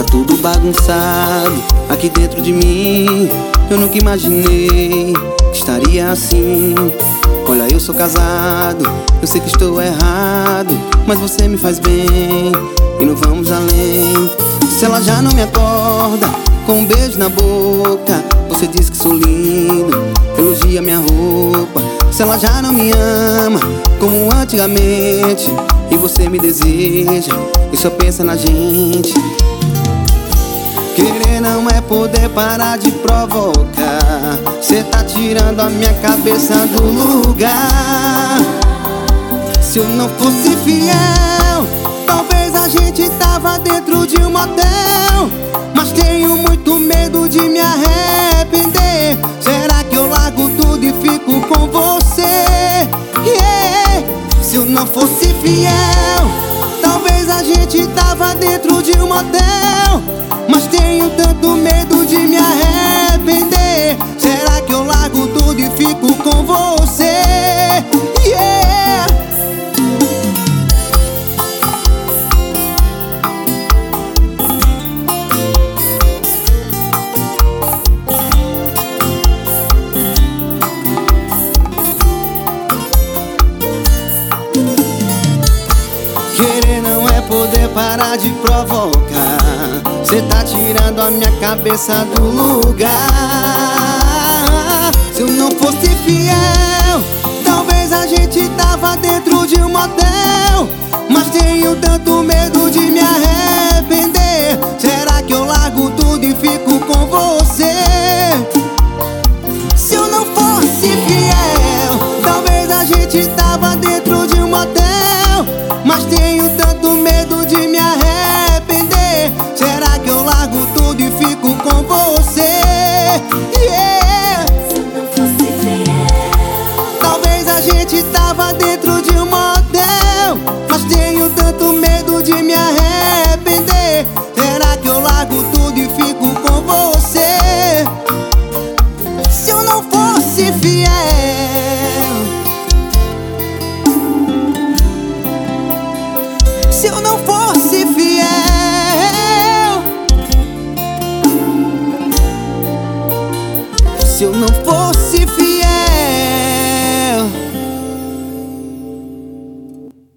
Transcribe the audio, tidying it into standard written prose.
Tá tudo bagunçado aqui dentro de mim. Eu nunca imaginei que estaria assim. Olha, eu sou casado, eu sei que estou errado, mas você me faz bem e não vamos além. Se ela já não me acorda com um beijo na boca, você diz que sou lindo, elogia minha roupa. Se ela já não me ama como antigamente e você me deseja e só pensa na gente. Querer não é poder parar de provocar. Cê tá tirando a minha cabeça do lugar. Se eu não fosse fiel, talvez a gente tava dentro de um motel. Mas tenho muito medo de me arrepender. Será que eu largo tudo e fico com você? Yeah. Se eu não fosse fiel, talvez a gente tava dentro de um motel. Mas tenho tanto medo de me arrepender. Será que eu largo tudo e fico com você? Yeah. Querer não é poder parar de provocar. Cê tá tirando a minha cabeça do lugar. Se eu não fosse fiel, talvez a gente tava dentro de um motel. Mas tenho tanto medo de me arrepender. Será que eu largo tudo e fico com você? Se eu não fosse fiel, talvez a gente tava dentro de um motel. Mas tenho tanto medo de me arrepender. Será que eu largo tudo e fico com você? Yeah. Se eu não fosse fiel, talvez a gente tava dentro de um motel. Mas tenho tanto medo de me arrepender. Será que eu largo tudo e fico com você? Se eu não fosse fiel, se eu não fosse fiel, se eu não fosse fiel.